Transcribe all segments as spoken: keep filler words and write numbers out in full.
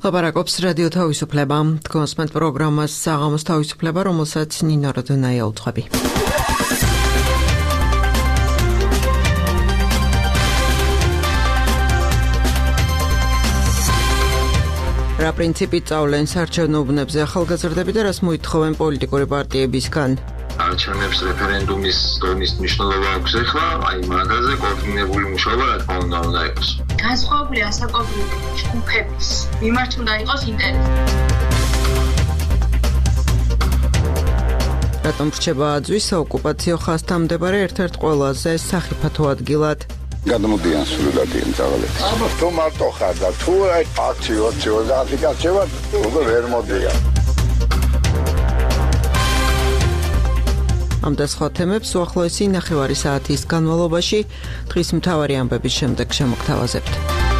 ლაპარაკობს რადიო თავისუფლება. თქვენს პროგრამას საღამოს თავისუფლება, რომელსაც ნინო როდონაია უძღვები. რა პრინციპით სწავლენ საარჩევნო უბნებზე ახალგაზრდები და რას მოითხოვენ პოლიტიკური პარტიებისგან? არჩევნებს რეფერენდუმის დონის მნიშვნელობა აქვს ახლა, აი მაგაზე კოორდინირებული მუშაობა რა თქმა უნდა უნდა იყოს. განსხვავებული ასაკობრივი ჯგუფების მიმართ უნდა იყოს ინტერესი. რატომ რჩება აზვის საოკუპაციო ხაზთან მდებარე ერთ-ერთ ყველაზე სახიფათო ადგილად? გადმოდიან სრულად იმ ძალებს. აბა თუ მარტო ხარ და თუ აი ათი ოცი ოცდაათი კაცევა უკვე ვერ მოდიან. ამ და სხვა თემებს უახლოესი ნახევარი საათის განმავლობაში დღის მთავარი ამბების შემდეგ შემოგთავაზებთ.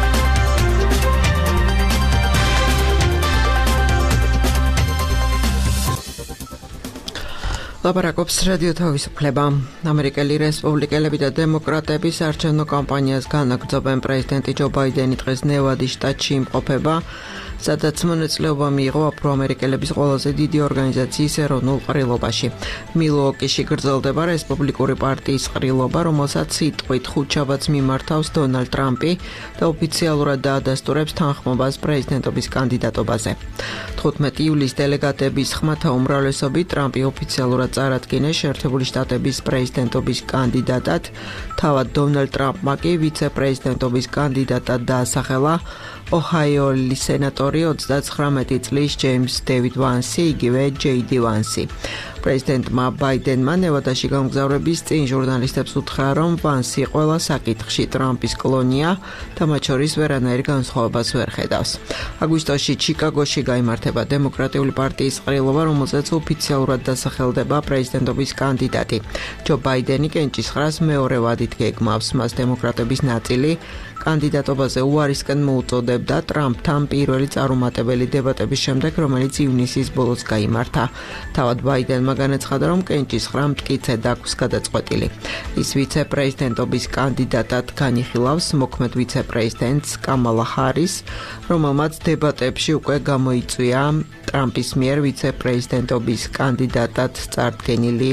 ლაპარაკობს რადიო თავისუფლება. ამერიკელი რესპუბლიკელები და დემოკრატები საარჩევნო კამპანიას განაგრძობენ. პრეზიდენტი ჯო ბაიდენი დღეს ნევადის შტატში იმყოფება, სადაც მონაწილეობა მიიღო აფროამერიკელების ყველაზე დიდი ორგანიზაციის ეროვნულ ყრილობაში. მილუოკიში გრძელდება რესპუბლიკური პარტიის ყრილობა, რომელსაც სიტყვით ხუთშაბათს მიმართავს დონალდ ტრამპი და ოფიციალურად დაადასტურებს თანხმობას პრეზიდენტობის კანდიდატობაზე. თხუთმეტი ივლისს დელეგატების ხმათა უმრავლესობით ტრამპი ოფიციალურად წარადგინეს შეერთებული შტატების პრეზიდენტობის კანდიდატად, თავად დონალდ ტრამპმა კი ვიცე-პრეზიდენტობის კანდიდატად დაასახელა ოჰაიოლის სენატორი ოცდაცხრამეტი წლის ჯეიმს დევიდ ვანსი, იგივე ჯეი დი ვანსი. პრეზიდენტმა ბაიდენმა ნევადაში გამგზავრების წინ ჟურნალისტებს უთხრა, რომ ვანსი ყველა საკითხში ტრამპის კლონია და მათ შორის ვერანაირ განსხვავებას ვერ ხედავს. აგვისტოში ჩიკაგოში გაიმართება დემოკრატიული პარტიის ყრილობა, რომელზეც ოფიციალურად დასახელდება პრეზიდენტობის კანდიდატი. ჯო ბაიდენი კენჭისყრას მეორე ვადით გეგმავს, მას დემოკრატების ნაწილი კანდიდატობაზე უარისკენ მოუწოდებდა ტრამპთან პირველი წარუმატებელი დებატების შემდეგ, რომელიც ივნისის ბოლოს გაიმართა. თავად ბაიდენმა განაცხადა, რომ კენჭისყრა მტკიცედ აქვს გადაწყვეტილი. ის ვიცე-პრეზიდენტობის კანდიდატად განიხილავს მოქმედ ვიცე-პრეზიდენტს კამალა ჰარის, რომელმაც დებატებში უკვე გამოიწვია ტრამპის მიერ ვიცე-პრეზიდენტობის კანდიდატად წარდგენილი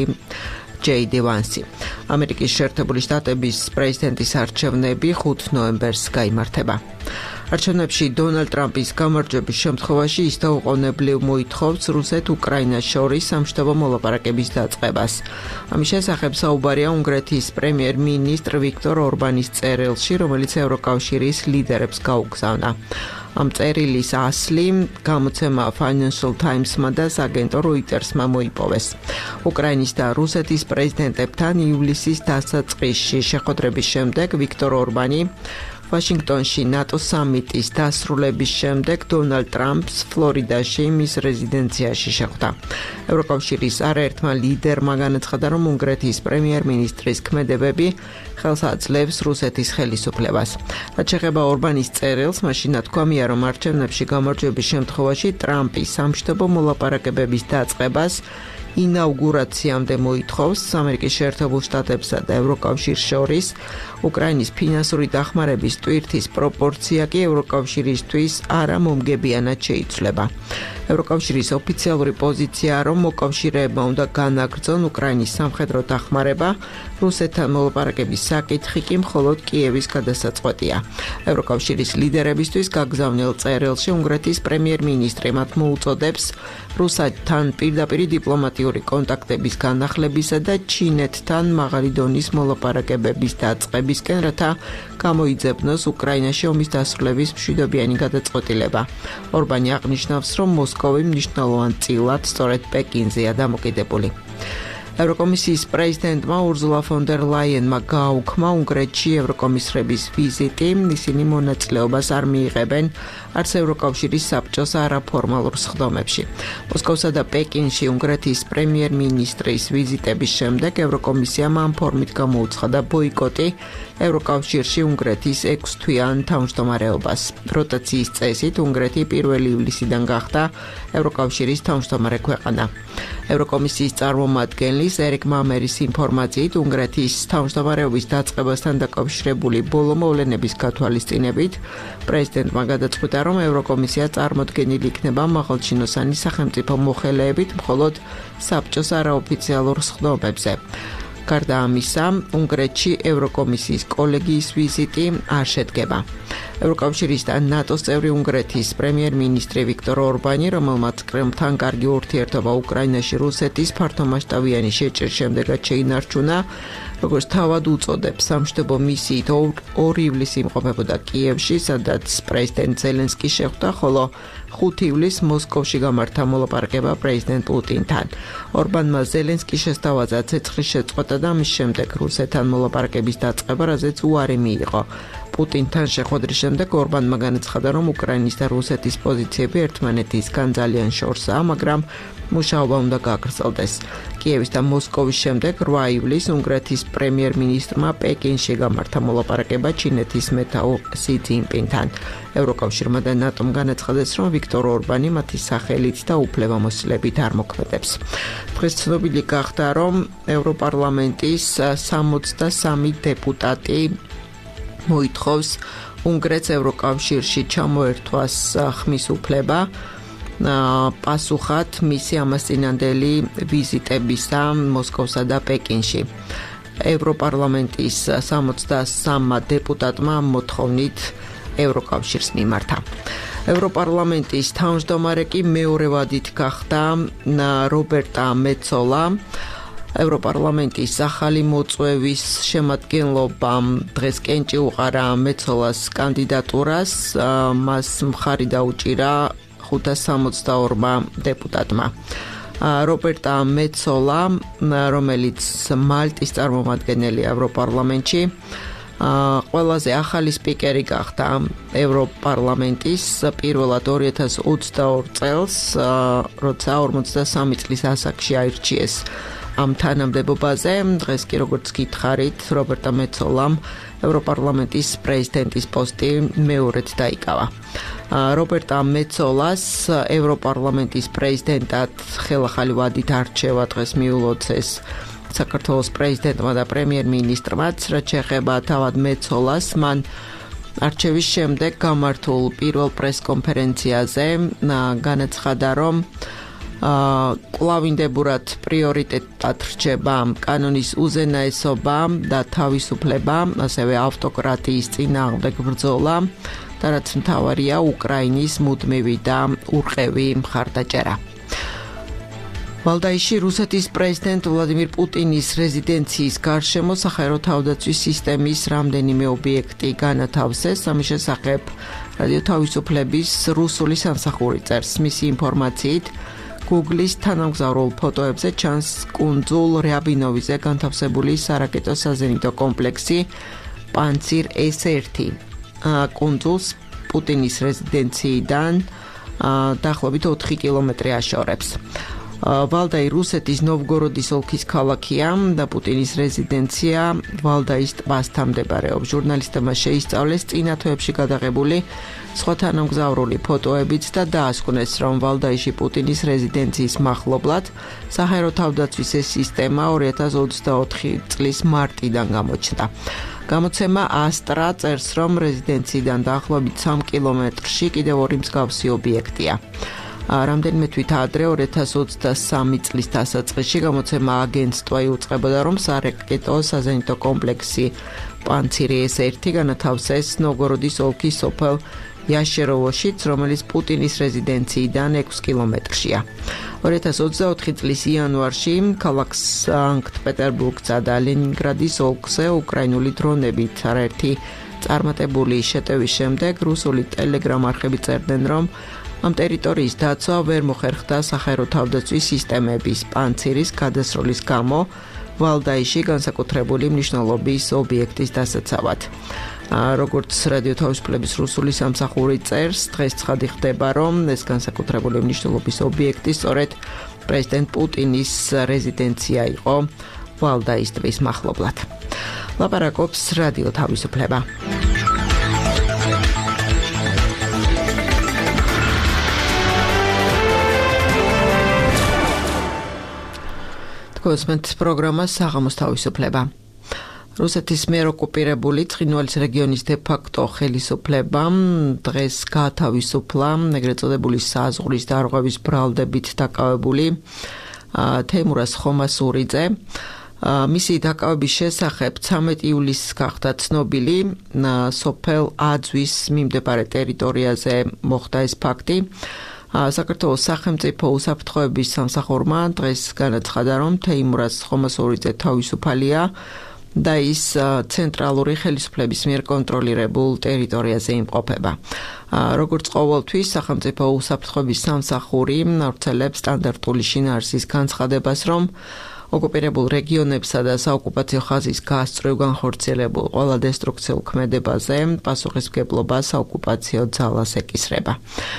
ჯეი დი ვანსი. ამერიკის შეერთებული შტატების პრეზიდენტის არჩევნები ხუთი ნოემბერს გაიმართება. არჩევნებში დონალდ ტრამპის გამარჯვების შემთხვევაში ის დაუყოვნებლივ მოითხოვს რუსეთ-უკრაინას შორის სამშვიდობო მოლაპარაკების დაწყებას. ამის შესახებ საუბარია უნგრეთის პრემიერ-მინისტრ ვიქტორ ორბანის წერილში, რომელიც ევროკავშირის ლიდერებს გაუგზავნა. ამ წერილის ასლი გამოცემა Financial Times-მა და აგენტო Reuters-მა მოიპოვეს. უკრაინის და რუსეთის პრეზიდენტებთან ივლისის დასაწყისში შეხვედრების შემდეგ ვიქტორ ორბანი ვაშინგტონში ნატო სამიტის დასრულების შემდეგ დონალდ ტრამპს ფლორიდაში მის რეზიდენციაში შეხვდა. ევროკავშირის არაერთმა ლიდერმა განაცხადა, რომ უნგრეთის პრემიერ-მინისტრის ქმედებები ხელს აძლევს რუსეთის ხელისუფლებას. რაც შეეხება ორბანის წერილს, მაშინ თქვამია, რომ არჩევნებში გამარჯვების შემთხვევაში ტრამპი სამშვიდობო მოლაპარაკებების დაწყებას ინაუგურაციამდე მოითხოვს ამერიკის შეერთებულ შტატებსა და ევროკავშირს შორის. უკრაინის ფინანსური დახმარების ტვირთის პროპორცია კი ევროკავშირისთვის არამომგებიანად შეიცვლება. ევროკავშირის ოფიციალური პოზიციაა, რომ მოკავშირეებმა უნდა განაგრძონ უკრაინის სამხედრო დახმარება, რუსეთთან მოლაპარაკების საკითხი კი მხოლოდ კიევის გადასაწყვეტია. ევროკავშირის ლიდერებისთვის გაგზავნილ წერილში უნგრეთის პრემიერ-მინისტრი მათ მოუწოდებს რუსეთთან პირდაპირი დიპლომატიური კონტაქტების განახლებისა და ჩინეთთან მაღალი დონის მოლაპარაკებების დაწყებისკენ, რათა გამოიძებნოს უკრაინაში ომის დასრულების მშვიდობიანი გადაწყვეტილება. ორბანი აღნიშნავს, რომ მოსკოვი მნიშვნელოვან წილად სწორედ პეკინზეა დამოკიდებული. ევროკომისიის პრეზიდენტმა ურზულა ფონ დერ ლაიენმა გააუქმა უნგრეთში ევროკომისრების ვიზიტი. ისინი მონაწილეობას არ მიიღებენ არც ევროკავშირის საბჭოს არაფორმალურ სხდომებში. მოსკოვსა და პეკინში უნგრეთის პრემიერ-მინისტრის ვიზიტების შემდეგ ევროკომისიამ ამ ფორმით გამოუცხადა ბოიკოტი ევროკავშირში უნგრეთის ექვსთვიან თავმჯდომარეობას. როტაციის წესით უნგრეთი პირველი ივლისიდან გახდა ევროკავშირის თავმჯდომარე ქვეყანა. ევროკომისიის წარმომადგენლის ერიკ მამერის ინფორმაციით, უნგრეთის თავმჯდომარეობის დაწყებასთან დაკავშირებული ბოლო მოვლენების გათვალისწინებით, პრეზიდენტმა გადაწყვიტა, რომ ევროკომისია წარმოდგენილი იქნება მაღალჩინოსანი სახელმწიფო მოხელეებით მხოლოდ საბჭოს არაოფიციალურ სხდომებზე. გარდა ამისა, უნგრეთში ევროკომისიის კოლეგიის ვიზიტი არ შედგება. ევროკავშირის და ნატოს წევრი უნგრეთის პრემიერ-მინისტრი ვიქტორ ორბანი, რომელმაც კრემლთან კარგი ურთიერთობა უკრაინაში რუსეთის ფართომასშტაბიანი შეჭრის შემდეგაც შეინარჩუნა, როგორც თავად უწოდებს, სამშვიდობო მისიით ორი ივლისი იმყოფებოდა კიევში, სადაც პრეზიდენტ ზელენსკი შეხვდა, ხოლო ხუთი ივლისს მოსკოვში გამართა მოლაპარაკება პრეზიდენტ პუტინთან. ორბანმა ზელენსკის შესთავაზა ცეცხლის შეწყვეტა და მის შემდეგ რუსეთთან მოლაპარაკების დაწყება, რაზეც უარი მიიღო. პუტინთან შეხვედრის შემდეგ ორბანმა განაცხადა, რომ უკრაინის და რუსეთის პოზიციები ერთმანეთისგან ძალიან შორსაა, მაგრამ მუშაობა უნდა გაგრძელდეს. კიევის და მოსკოვის შემდეგ რვა ივლისს უნგრეთის პრემიერ-მინისტრმა პეკინში გამართა მოლაპარაკება ჩინეთის მეთაურ სი ძინპინთან. ევროკავშირმა და ნატომ განაცხადეს, რომ ვიქტორ ორბანი მათი სახელით და უფლებამოსილებით არ მოქმედებს. დღეს ცნობილი გახდა, რომ ევროპარლამენტის სამოცდასამი დეპუტატი მოითხოვს უნგრეთს ევროკავშირში ჩამოერთვას ხმის უფლება პასუხად მისი ამასწინანდელი ვიზიტებისა მოსკოვსა და პეკინში. ევროპარლამენტის სამოცდასამმა დეპუტატმა მოთხოვნით ევროკავშირს მიმართა. ევროპარლამენტის თავმჯდომარე კი მეორე ვადით გახდა რობერტა მეცოლა. ევროპარლამენტის ახალი მოწვევის შემადგენლობამ დღეს კენჭი უყარა მეცოლას კანდიდატურას, მას მხარი დაუჭირა ხუთას სამოცდაორმა დეპუტატმა. რობერტა მეცოლა, რომელიც მალტის წარმომადგენელი ევროპარლამენტში, ყველაზე ახალი სპიკერი გახდა ევროპარლამენტის პირველად ორი ათას ოცდაორი წელს, როცა ორმოცდასამი წლის ასაკში აირჩიეს. ამ თანამდებობაზე დღეს კი როგორც გითხარით, რობერტა მეცოლამ ევროპარლამენტის პრეზიდენტის პოსტი მეორედ დაიკავა. რობერტა მეცოლას ევროპარლამენტის პრეზიდენტად ხელახალი ვადით არჩევა დღეს მიულოცეს საქართველოს პრეზიდენტმა და პრემიერ-მინისტრმაც, რაც შეეხება თავად მეცოლას, მან არჩევის შემდეგ გამართულ პირველ პრესკონფერენციაზე განაცხადა, რომ კვლავინდებურად პრიორიტეტად რჩება კანონის უზენაესობა და თავისუფლება, ასევე ავტოკრატიის წინააღმდეგ ბრძოლა და რაც მთავარია უკრაინის მუდმივი და ურყევი მხარდაჭერა. ვალდაიში რუსეთის პრეზიდენტ ვლადიმირ პუტინის რეზიდენციის გარშემო საჰაერო თავდაცვის სისტემის რამდენიმე ობიექტი განათავსეს. ამის შესახებ რადიო თავისუფლების რუსული სამსახური წერს. მისი ინფორმაციით, Google-ის თანამგზავრულ ფოტოებზე ჩანს კუნძულ რიაბინოვიზე განთავსებული სარაკეტო საზენიტო კომპლექსი პანცირ ეს ერთი. კუნძულს პუტინის რეზიდენციიდან დაახლოებით ოთხი კილომეტრი აშორებს. ვალდაი რუსეთის ნოვგოროდის ოლქის ქალაქია და პუტინის რეზიდენცია ვალდაის ტბასთან მდებარეობს. ჟურნალისტებმა შეისწავლეს წინა თვეებში გადაღებული სხვა თანამგზავრული ფოტოებიც და დაასკვნეს, რომ ვალდაიში პუტინის რეზიდენციის მახლობლად საჰაერო თავდაცვის ეს სისტემა ორი ათას ოცდაოთხი წლის მარტიდან გამოჩნდა. გამოცემა ასტრა წერს, რომ რეზიდენციიდან დაახლოებით სამ კილომეტრში კიდევ ორი მსგავსი ობიექტია. რამდენიმე თვით ადრე ორი ათას ოცდასამი წლის დასაწყისში გამოცემა აგენტства იუწყებოდა, რომ სარაკეტო საზენიტო კომპლექსი პანცირი ეს ერთი განათავსეს ნოვგოროდის ოლქის სოფელ იაშეროვოშიც, რომელიც პუტინის რეზიდენციიდან ექვს კილომეტრშია. ორი ათას ოცდაოთხი წლის იანვარში ქალაქ სანქტ-პეტერბურგსა და ლენინგრადის ოლქზე უკრაინული დრონებით არაერთი წარმატებული შეტევის შემდეგ რუსული ტელეგრამ არხები წერდნენ, რომ ამ ტერიტორიის დაცვა ვერ მოხერხდა საჰაერო თავდაცვის სისტემების პანცირის გადასროლის გამო ვალდაიში განსაკუთრებული მნიშვნელობის ობიექტის დასაცავად. როგორც რადიო თავისუფლების რუსული სამსახური წერს, დღეს ცხადი ხდება, რომ ეს განსაკუთრებული მნიშვნელობის ობიექტი სწორედ პრეზიდენტ პუტინის რეზიდენცია იყო ვალდაის ტბის მახლობლად. ლაპარაკობს რადიო თავისუფლება. გოსმენთ პროგრამა საღამოს თავისუფლება. რუსეთის მიერ ოკუპირებული ცხინვალის რეგიონის დე-ფაქტო ხელისუფლება დღეს გაათავისუფლა ეგრეთ წოდებული საზღვრის დარღვევის ბრალდებით დაკავებული თეიმურაზ ხომასურიძე. მისი დაკავების შესახებ ცამეტი ივლისს გახდა ცნობილი სოფელ აძვის მიმდებარე ტერიტორიაზე მოხდა ეს ფაქტი. საქართველოს სახელმწიფო უსაფრთხოების სამსახურმა დღეს განაცხადა, რომ თეიმურაზ ხომასურიძე თავისუფალია და ის ცენტრალური ხელისუფლების მიერ კონტროლირებულ ტერიტორიაზე იმყოფება. როგორც ყოველთვის, სახელმწიფო უსაფრთხოების სამსახური ავრცელებს სტანდარტული შინაარსის განცხადებას, რომ ოკუპირებულ რეგიონებსა და საოკუპაციო ხაზის გასწვრივ განხორციელებულ ყველა დესტრუქციულ ქმედებაზე პასუხისმგებლობა საოკუპაციო ძალას ეკისრება.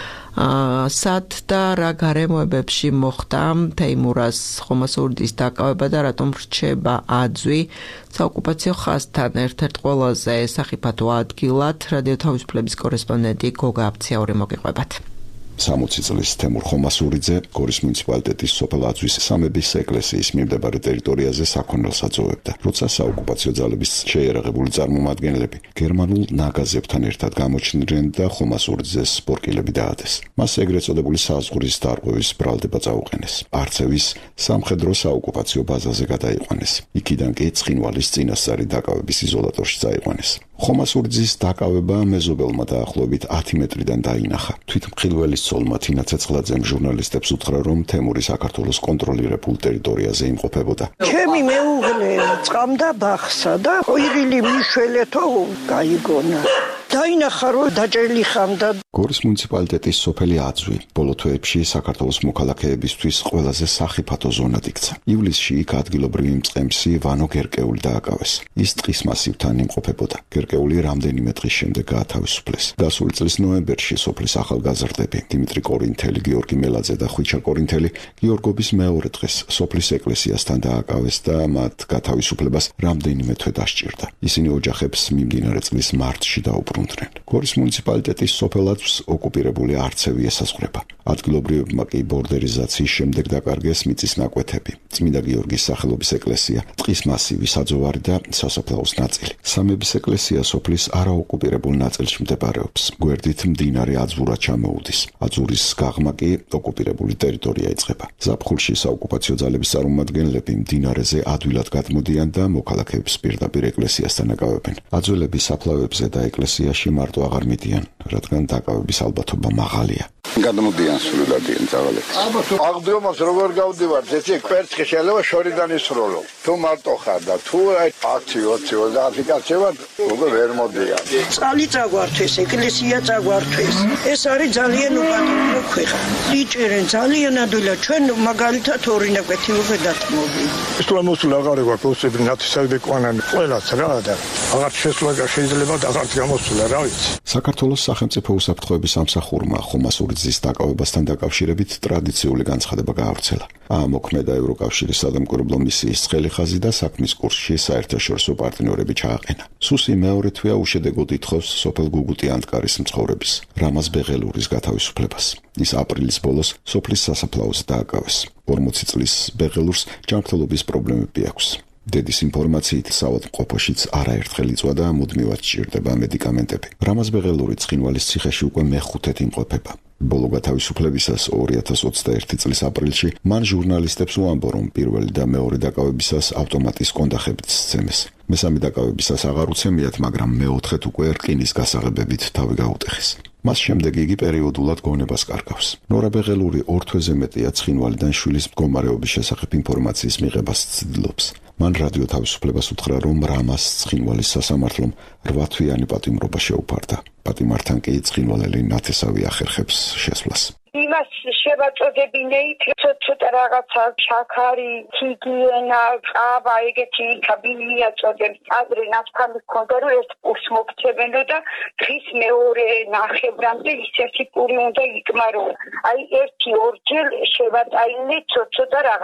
სად და რა გარემოებებში მოხდა თეიმურაზ ხომასურიძის დაკავება და რატომ რჩება აძვი საოკუპაციო ხაზთან ერთ-ერთ ყველაზე სახიფათო ადგილად რადიო თავისუფლების კორესპონდენტი გოგა აფციური მოგიყვებათ. სამოცი წლის თემურ ხომასურიძე გორის მუნიციპალიტეტის სოფელ აძვის სამების ეკლესიის მიმდებარე ტერიტორიაზე საქონელს აწოვებდა, როცა საოკუპაციო ძალების შეიარაღებული წარმომადგენლები გერმანულ ნაგაზებთან ერთად გამოჩნდნენ და ხომასურიძეს სპორკილები დაადეს. მას ეგრეთ წოდებული საზღვრის დარღვევის ბრალდება წაუყენეს. არცევის სამხედრო საოკუპაციო ბაზაზე გადაიყვანეს. იქიდან კი ცხინვალის წინასწარი დაკავების იზოლატორში წაიყვანეს. ხომასურიძის დაკავება მეზობელმა დაახლოებით ათი მეტრიდან დაინახა. თვითმხილველის ცოლმა თინა ცეცხლაძემ ჟურნალისტებს უთხრა, რომ თემური საქართველოს კონტროლირებულ ტერიტორიაზე იმყოფებოდა. ჩემი მეუღლე წამდა ბახსა და ყვირილი მიშველეთო გაიგონა. დაინახა რომ დაჭერილი ხამდა. გორის მუნიციპალიტეტის სოფელი აძვი ბოლო თვეებში საქართველოს მოქალაქეებისთვის ყველაზე სახიფათო ზონად იქცა. ივლისში იქ ადგილობრივი მწყემსი ვანო გერკეული დააკავეს. ის ტყის მასივთან იმყოფებოდა. გერკეული რამდენიმე დღის შემდეგ გაათავისუფლეს. გასული წლის ნოემბერში სოფლის ახალგაზრდები დიმიტრი კორინთელი, გიორგი მელაძე და ხვიჩა კორინთელი გიორგობის მეორე დღეს სოფლის ეკლესიასთან დააკავეს და მათ გათავისუფლებას რამდენიმე თვე დასჭირდა. ისინი ოჯახებს მიმდინარე წლის მარტში დაუბრუნდნენ. გორის მუნიციპალიტეტის სოფელ აძვს ოკუპირებული არცევი ესაზღვრება. ადგილობრივებმა კი ბორდერიზაციის შემდეგ დაკარგეს მიწის ნაკვეთები, წმინდა გიორგის სახელობის ეკლესია, ტყის მასივი, საძოვარი და სასაფლაოს ნაწილი. სამების ეკლესია სოფლის არაოკუპირებულ ნაწილში მდებარეობს. გვერდით მდინარე აძურა ჩამოუდის. აძურის გაღმა კი ოკუპირებული ტერიტორია იწყება. ზაფხულში საოკუპაციო ძალების წარმომადგენლები მდინარეზე ადვილად გადმოდიან და მოქალაქეებს პირდაპირ ეკლესიასთან აკავებენ. აძველები საფლავებზე და ეკლესიაში მარტო აღარ მიდიან, რადგან დაკავების ალბათობა მაღალია. გადმოდიან სრულად იან წაღალებს. აღდგომას როგორ გავდივართ, ესე კვერცხი შეიძლება შორიდან ისროლო. თუ მარტო ხარ და თუ ათი ოცი ოცდაათი კაცი ვარ, უკვე ვერ მოდიან. წყალი წაგვართვის, ეკლესია წაგვართვის. ეს არის ძალიან უპატიო ქვეყანა. იჭერენ ძალიან ადვილად, ჩვენ მაგალითად ორი ნაკვეთი უკვე დათმობი. ისლამოსულ აღარ გვაქვს ოსები ნათესავი ყვანან ყველას რა და აღარ შესვლა შეიძლება და აღარ გამოსულა რა ვიცი. საქართველოს სახელმწიფო უსაფრთხოების სამსახურმა ხომასურიძის დაკავებასთან დაკავშირებით ტრადიციული განცხადება გაავრცელა. ამოქმედა ევროკავშირის სადამკვირვებლო მისიის ცხელი ხაზი და საქმის კურსში საერთაშორისო პარტნიორები ჩააყენა. სუსი მეორე თვეა უშედეგოდ ითხოვს სოფელ გუგუტი ანტკარის მცხოვრების რამაზ ბეღელურის გათავისუფლებას. ის აპრილის ბოლოს სოფლის სასაფლაოზე დააკავეს. ორმოცი წლის ბეღელურს ჯანმრთელობის პრობლემები აქვს. დედის ინფორმაციით საავადმყოფოშიც არაერთხელ იწვა და მუდმივად სჭირდება მედიკამენტები. რამაზ ბეღელური ცხინვალის ციხეში უკვე მეხუთედ იმყოფება. ბოლო გათავისუფლებისას ორი ათას ოცდაერთი წლის აპრილში მან ჟურნალისტებს უამბო, რომ პირველი და მეორე დაკავებისას ავტომატის კონდახებით სცემეს. მესამე დაკავებისას აღარ უცემიათ, მაგრამ მეოთხედ უკვე რკინის გასაღებებით თავი გაუტეხეს. მას შემდეგ იგი პერიოდულად გონებას კარგავს. ნორა ბეღელური ორ თვეზე მეტია ცხინვალიდან შვილის მდგომარეობის შესახებ ინფორმაციის მიღებას ცდილობს. მან რადიო თავისუფლებას უთხრა, რომ რამას ცხინვალის სასამართლომ რვა თვიანი პატიმრობა შეუფარდა. პატიმართან კი ცხინვალელი ნათესავი ახერხებს შესვლას. იმას შევაწოდებინეით ცოტა რაღაცა შაქარი, ჰიგიენა, ყავა, ეგეთი კაბინია წოდებს. ადრე ნათქვამი ჰქონდა, რომ ერთ პურს მოგცემენო და დღის მეორე ნახევრამდე ისეთი პური უნდა იკმარო. აი ერთი ორჯერ შევატაინე ცოტა რაღაცა.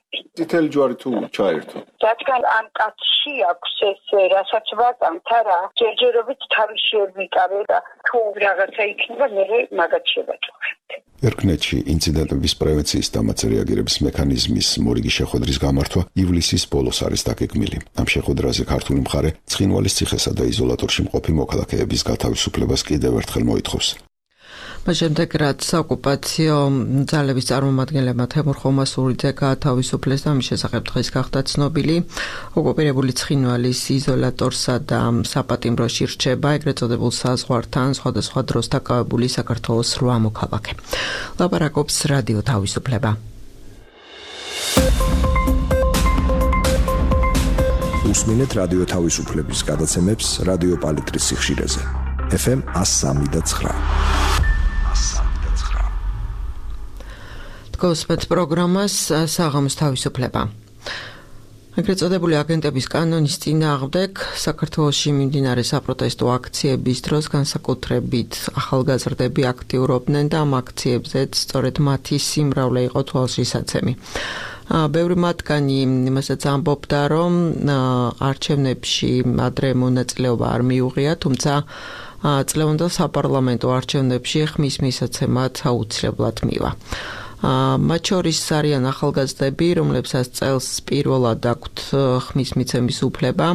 წითელი ჯვარი თუ ჩაერთო. რადგან ამ კაცში აქვს ეს რასაც ვატამთ არა, ჯერჯერობით თავის შევიკავე და თუ რაღაცა იქნება, მე მაგათ შევაჭრებთ. ერკნეტში ინციდენტების პრევენციის და მათზე რეაგირების მექანიზმის მორიგი შეხვედრის გამართვა ივლისის ბოლოს არის დაგეგმილი. ამ შეხვედრაზე ქართული მხარე ცხინვალის ციხესა და იზოლატორში მყოფი მოქალაქეების გათავისუფლებას კიდევ ერთხელ მოითხოვს. მას შემდეგ რაც საოკუპაციო ძალების წარმომადგენლებმა თემურ ხომასურიძე გაათავისუფლეს და მის შესახებ დღეს გახდა ცნობილი, ოკუპირებული ცხინვალის იზოლატორსა და საპატიმროში რჩება ეგრეთ წოდებულ საზღვართან სხვადასხვა დროს დაკავებული საქართველოს რვა მოქალაქე. ლაპარაკობს რადიო თავისუფლება. უსმინეთ რადიო თავისუფლების გადაცემებს რადიო პალიტრის სიხშირეზე. ეფ ემ one oh three point nine. გოსპეთ პროგრამას საღამოს თავისუფლება. ეგრეთ წოდებული აგენტების კანონის წინააღმდეგ საქართველოში მიმდინარე საპროტესტო აქციების დროს განსაკუთრებით ახალგაზრდები აქტიურობდნენ და ამ აქციებზეც სწორედ მათი სიმრავლე იყო თვალშისაცემი. ბევრი მათგანი იმასაც ამბობდა, რომ არჩევნებში ადრე მონაწილეობა არ მიუღია, თუმცა წლევანდელ საპარლამენტო არჩევნებში ხმის მისაცემად აუცილებლად მივა. მათ შორის არიან ახალგაზრდები, რომლებსაც წელს პირველად აქვთ ხმის მიცემის უფლება.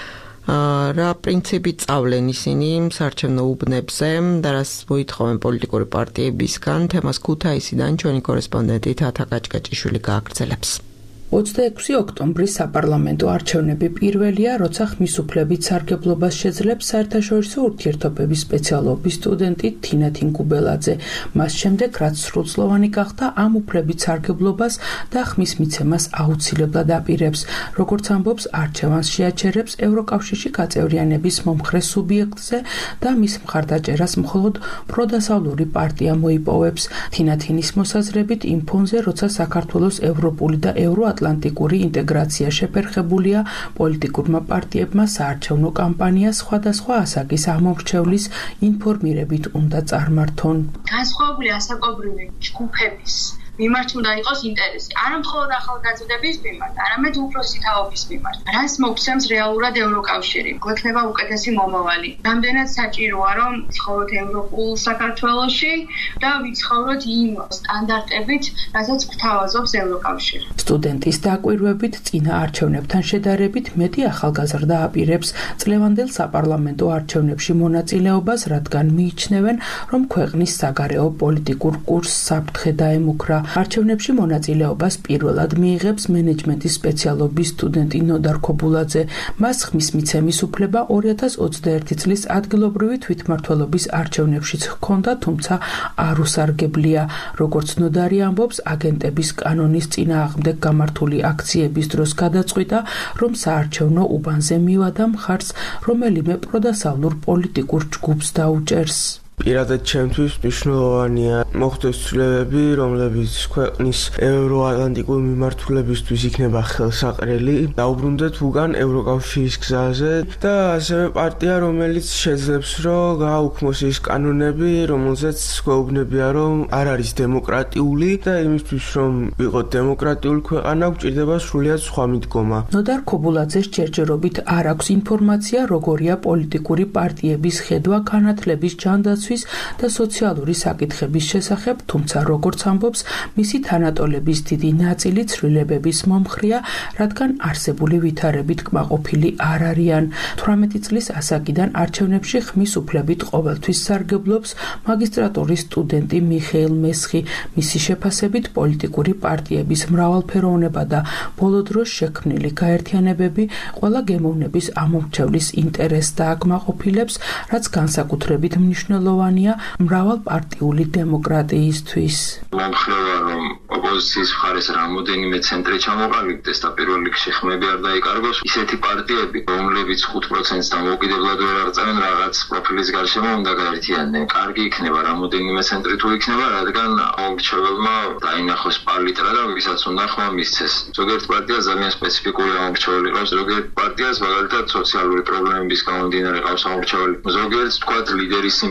რა პრინციპით სწავლენ ისინი საარჩევნო უბნებზე და რას მოითხოვენ პოლიტიკური პარტიებისგან, თემას ქუთაისიდან ჩვენი კორესპონდენტი თათა კაჭკაჭიშვილი გააგრძელებს. ოცდაექვსი ოქტომბრის საპარლამენტო არჩევნები პირველია, როცა ხმის უფლებით სარგებლობას შეძლებს საერთაშორისო ურთიერთობების სპეციალობის სტუდენტი თინა თინგუბელაძე. მას შემდეგ, რაც სრულწლოვანი გახდა, ამ უფლებით სარგებლობას და ხმის მიცემას აუცილებლად აპირებს. როგორც ამბობს, არჩევანს შეაჩერებს ევროკავშირში გაწევრიანების მომხრე სუბიექტზე და მის მხარდაჭერას მხოლოდ პროდასავლური პარტია მოიპოვებს. თინა თინის მოსაზრებით, იმ ფონზე, როცა საქართველოს ევროპული და ევრო ატლანტიკური ინტეგრაცია შეფერხებულია, პოლიტიკურმა პარტიებმა საარჩევნო კამპანია სხვადასხვა ასაკის ამომრჩევლის ინფორმირებით უნდა წარმართონ. განსხვავებული ასაკობრივი ჯგუფების მიმართ უნდა იყოს ინტერესი. არა მხოლოდ ახალგაზრდების მიმართ, არამედ უფროსი თაობის მიმართ. რას მოგცემს რეალურად ევროკავშირი? გვექნება უკეთესი მომავალი. რამდენად საჭიროა, რომ ვიცხოვროთ ევროპულ საქართველოში და ვიცხოვროთ იმ სტანდარტებით, რასაც გვთავაზობს ევროკავშირი. სტუდენტის დაკვირვებით წინა არჩევნებთან შედარებით მეტი ახალგაზრდა აპირებს წლევანდელ საპარლამენტო არჩევნებში მონაწილეობას, რადგან მიიჩნევენ, რომ ქვეყნის საგარეო პოლიტიკურ კურსს საფრთხე დაემუქრა. არჩევნებში მონაწილეობას პირველად მიიღებს მენეჯმენტის სპეციალობის სტუდენტი ნოდარ ქობულაძე. მას ხმის მიცემის უფლება ორი ათას ოცდაერთი წლის ადგილობრივი თვითმმართველობის არჩევნებშიც ჰქონდა, თუმცა არ უსარგებლია. როგორც ნოდარი ამბობს, აგენტების კანონის წინააღმდეგ გამართული აქციების დროს გადაწყვიტა, რომ საარჩევნო უბანზე მივა და მხარს რომელიმე პროდასავლურ პოლიტიკურ ჯგუფს დაუჭერს. პირადად ჩემთვის მნიშვნელოვანია მოხდეს ცვლილებები, რომლებიც ქვეყნის ევროატლანტიკური მიმართულებისთვის იქნება ხელსაყრელი, დაუბრუნდეთ უგან ევროკავშირის გზაზე და ასევე პარტია, რომელიც შეძლებს, რომ გააუქმოს ის კანონები, რომელზეც გვეუბნებია, რომ არ არის დემოკრატიული და იმისთვის, რომ ვიყოთ დემოკრატიული ქვეყანა, გვჭირდება სრულიად სხვა მიდგომა. ნოდარ ქობულაძეს ჯერჯერობით არ აქვს ინფორმაცია, როგორია პოლიტიკური პარტიების ხედვა განათლების ჯანდაცვის და სოციალური საკითხების შესახებ, თუმცა როგორც ამბობს, მისი თანატოლების დიდი ნაწილი ცვლილებების მომხრია, რადგან არსებული ვითარებით კმაყოფილი არ არიან. თვრამეტი წლის ასაკიდან არჩევნებში ხმის უფლებით ყოველთვის სარგებლობს მაგისტრატურის სტუდენტი მიხეილ მესხი. მისი შეფასებით პოლიტიკური პარტიების მრავალფეროვნება და ბოლო დროს შექმნილი გაერთიანებები ყველა გემოვნების ამომრჩევლის ინტერესს დააკმაყოფილებს, რაც განსაკუთრებით მნიშვნელოვანია მრავალპარტიული დემოკრატიისთვის. მომხდარა, რომ ოპოზიციის მხარეს რამოდენიმე ცენტრი ჩამოყალიბდეს და პირველ რიგში ხმები არ დაიკარგოს, ისეთი პარტიები, რომლებიც ხუთ პროცენტს დამოუკიდებლად ვერ აღწევენ, რაღაც პროფილის გარშემო უნდა გაერთიანდნენ. კარგი იქნება რამოდენიმე ცენტრი თუ იქნება, რადგან ამომრჩეველმა დაინახოს პალიტრა და ვისაც უნდა ხმა მისცეს. ზოგიერთ პარტიას ძალიან სპეციფიკური ამომრჩეველი ყავს, ზოგიერთ პარტიას მაგალითად სოციალური პრობლემების გამომდინარე ყავს ამომრჩეველი. ზოგიერთ თქვათ ლიდერის სიმპათიები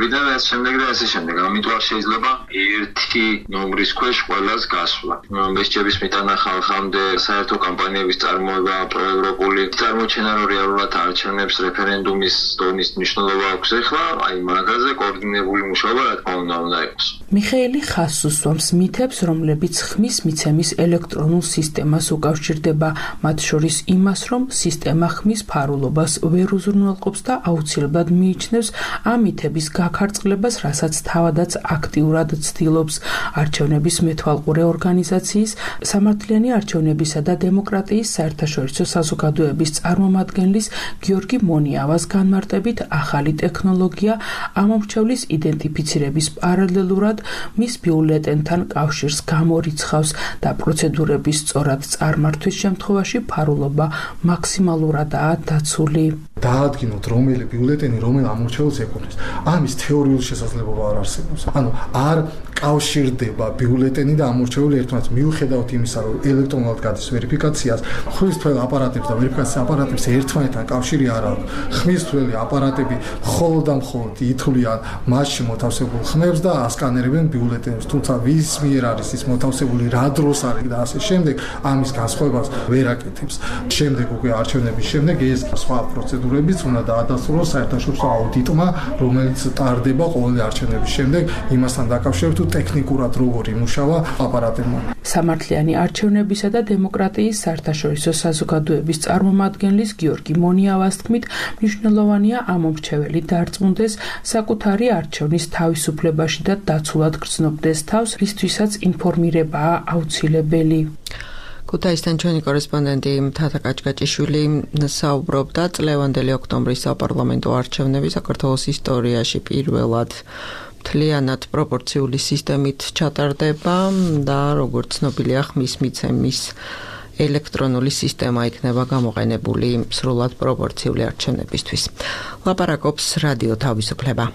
და ეს შემდეგ და ესე შემდეგ. ამიტომ არ შეიძლება ერთი ნომრის ქვეშ ყველას გასვლა. მესჯების მიტანა ხალხამდე საერთო კამპანიების წარმოება პროევროპული წარმოჩენა რო რეალურად არჩევნებს რეფერენდუმის დონის მნიშვნელობა აქვს ახლა, აი მაგაზე კოორდინირებული მუშაობა რა თქმა უნდა უნდა იყოს. მიხეილი ხაზს უსვამს მითებს, რომლებიც ხმის მიცემის ელექტრონულ სისტემას უკავშირდება, მათ შორის იმას, რომ სისტემა ხმის ფარულობას ვერ უზრუნველყოფს და აუცილებლად მიიჩნევს ამ მითების გაქარწყლებას, რასაც თავადაც აქტიურად ცდილობს. არჩევნების მეთვალყურე ორგანიზაციის სამართლიანი არჩევნებისა და დემოკრატიის საერთაშორისო საზოგადოების წარმომადგენლის გიორგი მონიავას განმარტებით, ახალი ტექნოლოგია ამომრჩევლის იდენტიფიცირების პარალელურად მის ბიულეტენთან კავშირს გამორიცხავს და პროცედურების სწორად წარმართვის შემთხვევაში ფარულობა მაქსიმალურადაა დაცული. დაადგინოთ რომელი ბიულეტენი რომელ ამორჩეულს ეკუთვნის. ამის თეორიული შესაძლებლობა არ არსებობს. ანუ არ კავშირდება ბიულეტენი და ამორჩეული ერთმანეთს. მიუხედავად იმისა, რომ ელექტრონულად გადის ვერიფიკაციას, ხმისთველ აპარატებს და ვერიფიკაციის აპარატებს ერთმანეთთან კავშირი არ აქვს. ხმისთველი აპარატები მხოლოდ და მხოლოდ ითვლიან მასში მოთავსებულ ხმებს და ასკანერებენ ბიულეტენებს. თუმცა ვის მიერ არის ის მოთავსებული, რა დროს არის და ასე შემდეგ, ამის განსხვავებას ვერ აკეთებს. შემდეგ უკვე არჩევნების შემდეგ ეს სხვა პროცედურებიც უნდა დაადასტუროს საერთაშორისო აუდიტმა, რომელიც ტარდება ყოველი არჩევნების შემდეგ, იმასთან დაკავშირებით ტექნიკურად როგორ იმუშავა აპარატებმა. სამართლიანი არჩევნებისა და დემოკრატიის საერთაშორისო საზოგადოების წარმომადგენლის გიორგი მონიავას თქმით, მნიშვნელოვანია ამომრჩეველი დარწმუნდეს საკუთარი არჩევნის თავისუფლებაში და დაცულად გრძნობდეს თავს, რისთვისაც ინფორმირებაა აუცილებელი. ქუთაისთან ჩვენი კორესპონდენტი თათა კაჭკაჭიშვილი საუბრობდა წლევანდელი ოქტომბრის საპარლამენტო არჩევნები საქართველოს ისტორიაში პირველად მთლიანად პროპორციული სისტემით ჩატარდება და როგორც ცნობილია ხმის მიცემის ელექტრონული სისტემა იქნება გამოყენებული სრულად პროპორციული არჩევნებისთვის. ლაპარაკობს რადიო თავისუფლება.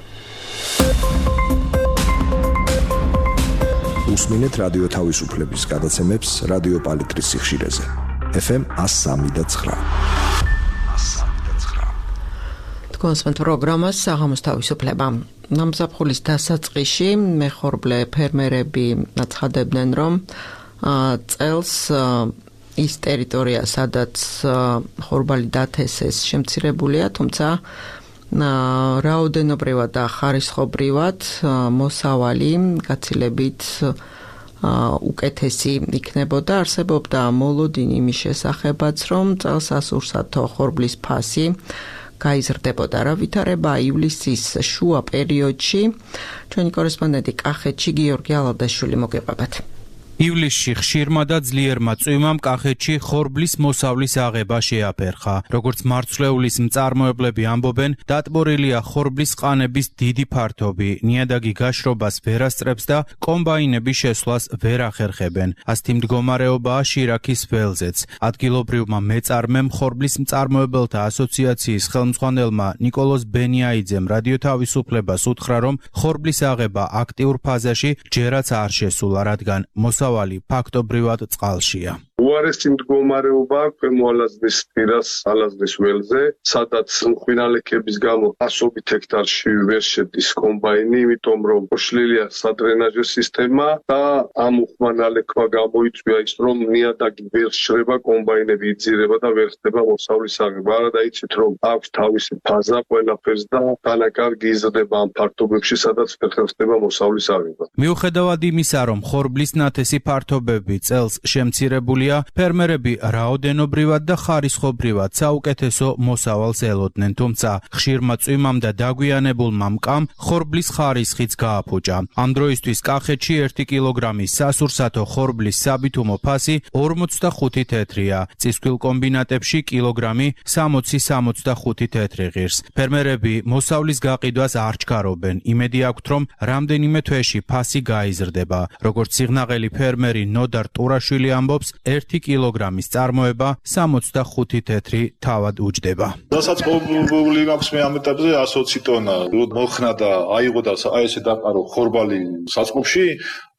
უსმინეთ რადიო თავისუფლების გადაცემებს რადიო პალიტრის სიხშირეზე. ეფ ემ one oh three point nine. თქვენს პროგრამას საღამოს თავისუფლება. ნამზაფხულის დასაწყისში მეხორბლე ფერმერები აცხადებდნენ, რომ წელს ის ტერიტორია, სადაც ხორბალი დათესეს, შემცირებულია, თუმცა რაოდენობრივად და ხარისხობრივად მოსავალი გაცილებით უკეთესი იქნებოდა. არსებობდა მოლოდინი იმის შესახებაც, რომ წელსასურსათო ხორბლის ფასი გაიზრდებოდა. რა ვითარება ივლისის შუა პერიოდში? ჩვენი კორესპონდენტი კახეთში გიორგი ალადაშვილი მოგეყვებათ. ივლისში ხშირმა და ძლიერმა წვიმამ კახეთში ხორბლის მოსავლის აღება შეაფერხა. როგორც მარცვლეულის მწარმოებლები ამბობენ, დატბორილია ხორბლის ყანების დიდი ფართობი, ნიადაგი გაშრობას ვერ ასწრებს და კომბაინები შესვლას ვერ ახერხებენ. ასეთი მდგომარეობაა შირაქის ველზეც. ადგილობრივმა მეწარმემ ხორბლის მწარმოებელთა ასოციაციის ხელმძღვანელმა ნიკოლოზ ბენიაიძემ რადიო თავისუფლებას უთხრა, რომ ხორბლის აღება აქტიურ ფაზაში ჯერაც არ შესულა, რადგან მოსავალი ფაქტობრივად წყალშია. უარესი მდგომარეობა ქვემო ალაზნის პირას ალაზნის ველზე, სადაც მღვინალექების გამო ასობით ჰექტარში ვერ შედის კომბაინი, იმიტომ რომ მოშლილია სადრენაჟო სისტემა და ამ უხმანალექმა გამოიწვია ის, რომ ნიადაგი ვერ შრება, კომბაინები იძირება და ვერ ხდება მოსავლის აღება. არა დაიცით, რომ აქვს თავისი ფაზა ყველაფერს და თანაკარგი იზრდება ამ ფართობებში, სადაც ვერ ხდება მოსავლის აღება. მიუხედავად იმისა, რომ ხორბლის ნათესი ფართობები წელს შემცირებულია, ფერმერები რაოდენობრივად და ხარისხობრივად საუკეთესო მოსავალს ელოდნენ, თუმცა ხშირმა წვიმამ და დაგვიანებულმა მკამ ხორბლის ხარისხიც გააფუჭა. ამ დროისთვის კახეთში ერთი კილოგრამის სასურსათო ხორბლის საბითუმო ფასი ორმოცდახუთი თეთრია, წისქვილ კომბინატებში კილოგრამი სამოცი სამოცდახუთი თეთრი ღირს. ფერმერები მოსავლის გაყიდვას არ ჩქარობენ, იმედი აქვთ, რომ რამდენიმე თვეში ფასი გაიზრდება. როგორც სიღნაღელი ფერმერი ნოდარ ტურაშვილი ამბობს, ერთი კილოგრამის წარმოება სამოცდახუთი თეთრი თავად უჯდება. დასაწყობილი მაქვს მე ამ ეტაპზე ათი ტონა. მოხნა და აიღო და აი ესე დაყარო ხორბალი საწყობში,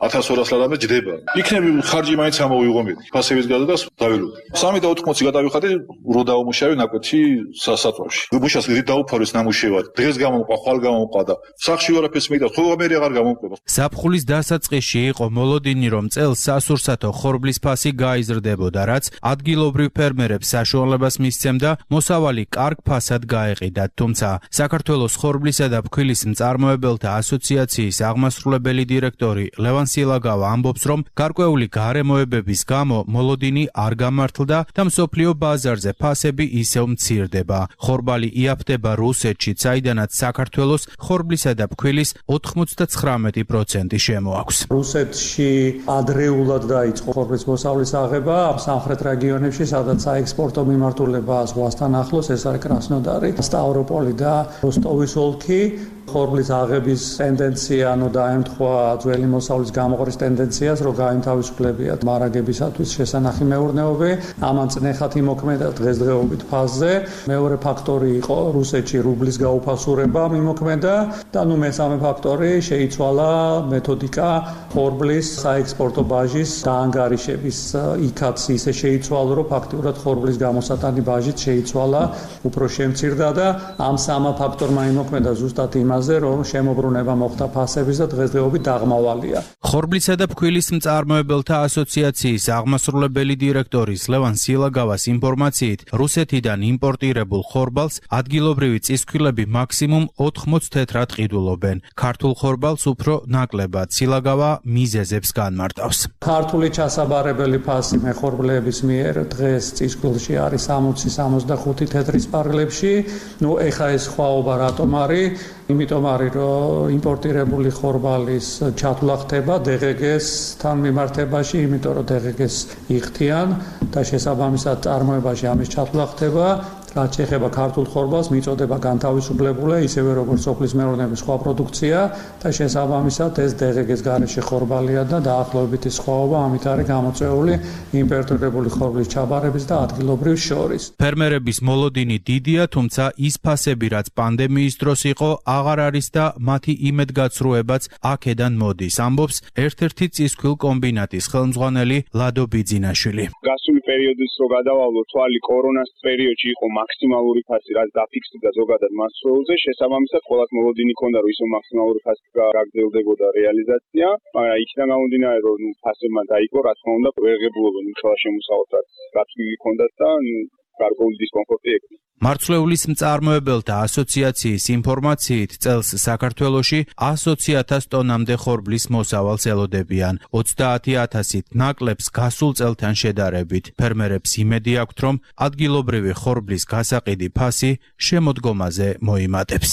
ათას ორას ლარამდე ჯდება. იქნები ხარჯი მაინც ამოვიღო მე. ფასების გადადას დავილო. სამი და ოთხმოცი გადავიხადე რო დაუმუშავე ნაკვეთი სასათვალში. მუშას რით დაუფარეს ნამუშევარი. დღეს გამომყვა, ხვალ გამომყვა და სახში ვარაფერს მეიდა, ხო მე აღარ გამომყვება. საფხულის დასაწყისში იყო მოლოდინი, რომ წელს სასურსათო ხორბლის ფასი გაიზრდებოდა, რაც ადგილობრივ ფერმერებს საშუალებას მისცემდა მოსავალი კარგ ფასად გაეყიდათ. თუმცა საქართველოს ხორბლისა და ფქვილის მწარმოებელთა ასოციაციის აღმასრულებელი დირექტორი ლევან სილაგავა ამბობს, რომ გარკვეული გარემოებების გამო მოლოდინი არ გამართლდა და მსოფლიო ბაზარზე ფასები ისევ მცირდება. ხორბალი იაფდება რუსეთში, საიდანაც საქართველოს ხორბლისა და ფქვილის ოთხმოცდათხრამეტი პროცენტი შემოაქვს. რუსეთში ადრეულად დაიწყო ხორბლის მოსავლის აღება ამ სამხრეთ რეგიონებში, სადაც საექსპორტო მიმართულება ზღვასთან ახლოს, ეს არის კრასნოდარი, სტავროპოლი და როსტოვის ოლქი. ხორბლის აღების ტენდენცია, ანუ დაემთხვა ძველი მოსავლის გამოყრის ტენდენციას, რომ გაიმთავისუფლებიათ მარაგებისათვის შესანახი მეურნეობები. ამან წნეხად იმოქმედა დღესდღეობით ფაზზე. მეორე ფაქტორი იყო რუსეთში რუბლის გაუფასურება მიმოქმედა და ნუ მესამე ფაქტორი შეიცვალა მეთოდიკა ხორბლის საექსპორტო ბაჟის დაანგარიშების. იქაც ისე შეიცვალა, რომ ფაქტიურად ხორბლის გამოსატანი ბაჟით შეიცვალა, უფრო შემცირდა და ამ სამა ფაქტორმა იმოქმედა ზუსტად იმაზე, რომ შემოbrunება მოხდა ფასების და დღესდღეობით დაღმავალია. ხორბლისა და ფქვილის მწარმოებელთა ასოციაციის აღმასრულებელი დირექტორის ლევან სილაგავას ინფორმაციით, რუსეთიდან იმპორტირებულ ხორბალს ადგილობრივი წისქვილები მაქსიმუმ ოთხმოც თეთრად ყიდულობენ. ქართულ ხორბალს უფრო ნაკლებად. სილაგავა მიზეზებს განმარტავს. ქართული ჩასაბარებელი ფასი მეხორბლეების მიერ დღეს წისქვილში არის სამოცი სამოცდახუთი თეთრის პარლებში. ნუ ეხა ეს ხვაობა რატომ არის? იმიტომ არის, რომ იმპორტირებული ხორბალის ჩათვლა ხდება დე ღე გეს-თან მიმართებაში, იმიტომ რომ დე ღე გეს იხდიან და შესაბამისად წარმოებაში ამის ჩათვლა ხდება. რაც შეეხება ქართულ ხორბალს, მიწოდება განთავისუფლებული, ისევე როგორც სოფლის მეურნეობის სხვა პროდუქცია და შესაბამისად ეს დე ღე გეს გარეშე ხორბალია და დაახლოებითი სხვაობა ამით არის გამოწვეული იმპორტირებული ხორბლის ჩაბარების და ადგილობრივ შორის. ფერმერების მოლოდინი დიდია, თუმცა ის ფასები, რაც პანდემიის დროს იყო, აღარ არის და მათი იმედგაცრუებაც აქედან მოდის, ამბობს ერთ-ერთი წისქვილ კომბინატის ხელმძღვანელი ლადო ბიძინაშვილი. გასული პერიოდის რო გადავალო თვალი კორონას პერიოდში იყო მაქსიმალური ფასი, რაც დაფიქსირდა ზოგადად მასშტაბზე, შესაბამისად ყოველას მოლოდინი ქონდა, რომ ისო მაქსიმალური ფასი გაგრძელდებოდა რეალიზაცია, მაგრამ იქიდან გამომდინარე, რომ ნუ ფასებმა დაიკლო, რა თქმა უნდა, ვერ ღებულობენ უშუალო შემოსავალს, რაც გიქონდათ და ნუ გარკვეული დისკომფორტი ექნა. მარცვლეულის მწარმოებელთა ასოციაციის ინფორმაციით, წელს საქართველოში ათი ათას ტონამდე ხორბლის მოსავალს ელოდებიან, ოცდაათი ათასით ნაკლებს გასულ წელთან შედარებით. ფერმერებს იმედი აქვთ, რომ ადგილობრივი ხორბლის გასაყიდი ფასი შემოდგომაზე მოიმატებს.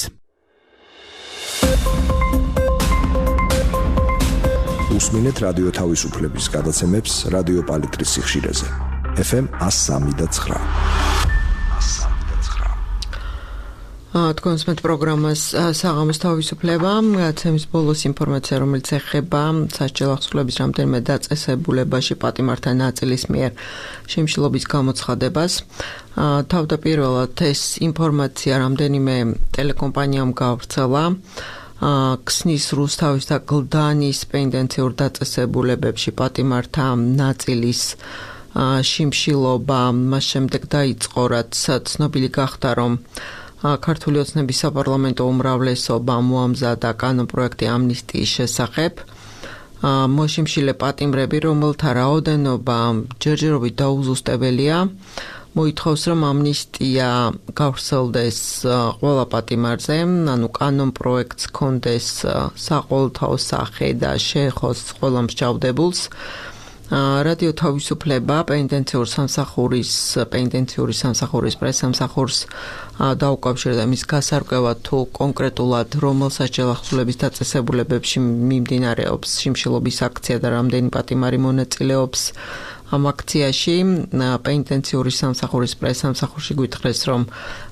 უსმინეთ რადიო თავისუფლების გადაცემებს რადიო პალიტრის სიხშირეზე. ეფ ემ one oh three და nine. თქვენს მეტ პროგრამას საღამოს თავისუფლება, გადაცემის ბოლოს ინფორმაცია, რომელიც ეხება სასჯელ ახსნილების რამდენიმე დაწესებულებაში პატიმართა ნაწილის მიერ შიმშილობის გამოცხადებას. თავდაპირველად ეს ინფორმაცია რამდენიმე ტელეკომპანიამ გავრცელა. ქსნის რუსთავის და გლდანის პენდენციურ დაწესებულებებში პატიმართა ნაწილის შიმშილობა მას შემდეგ დაიწყო, რაც ცნობილი გახდა, რომ ქართული ოცნების საპარლამენტო უმრავლესობა მოამზადა კანონპროექტი ამნისტიის შესახებ. მოშიმშილე პატიმრები, რომელთა რაოდენობა ჯერჯერობით დაუზუსტებელია, მოითხოვს, რომ ამნისტია გავრცელდეს ყველა პატიმარზე, ანუ კანონპროექტს ჰქონდეს საყოველთაო სახე და შეეხოს ყველა მსჯავრდებულს. რადიო თავისუფლება პენდენციურ სამსახურის პენდენციური სამსახურის პრესსამსახურს დაუკავშირდა მის გასარკვევად თუ კონკრეტულად რომელ სასჯელ ახსნილების დაწესებულებებში მიმდინარეობს შიმშილობის აქცია და რამდენი პატიმარი მონაწილეობს ამ აქციაში. პენდენციური სამსახურის პრესსამსახურში გვითხრეს, რომ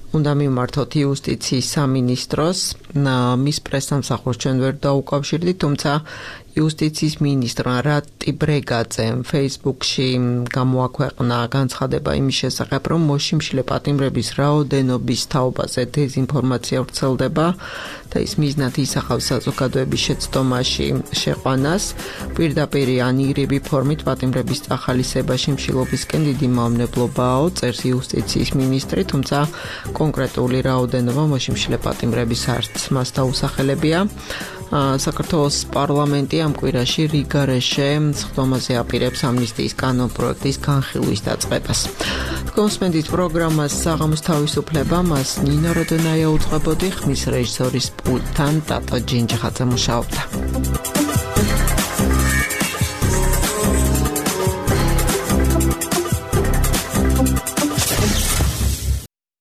უნდა მიმართოთ იუსტიციის სამინისტროს. მის პრესსამსახურს ჩვენ ვერ დაუკავშირდით, თუმცა იუსტიციის მინისტრმა რატი ბრეგაძემ Facebook-ში გამოაქვეყნა განცხადება იმის შესახებ, რომ მოშიმშილე პატიმრების რაოდენობის თაობაზე დეზინფორმაცია ვრცელდება და ის მიზნად ისახავს საზოგადოების შეცდომაში შეყვანას. პირდაპირ ან ირიბი ფორმით პატიმრების წახალისება შიმშილობისკენ დიდი მავნებლობაო, წერს იუსტიციის მინისტრი, თუმცა კონკრეტული რაოდენობა მოშიმშილე პატიმრების არც მას დაუსახელებია. საქართველოს პარლამენტი ამ კვირაში რიგარეშე სხდომაზე აპირებს ამნისტიის კანონპროექტის განხილვის დაწყებას. კონსმენდით პროგრამას საღამოს თავისუფლება, მას ნინო როდონაია უძღვებოდი, ხმის რეჟისორის პულტთან ტატო ჯინჯხაძე მუშაობდა.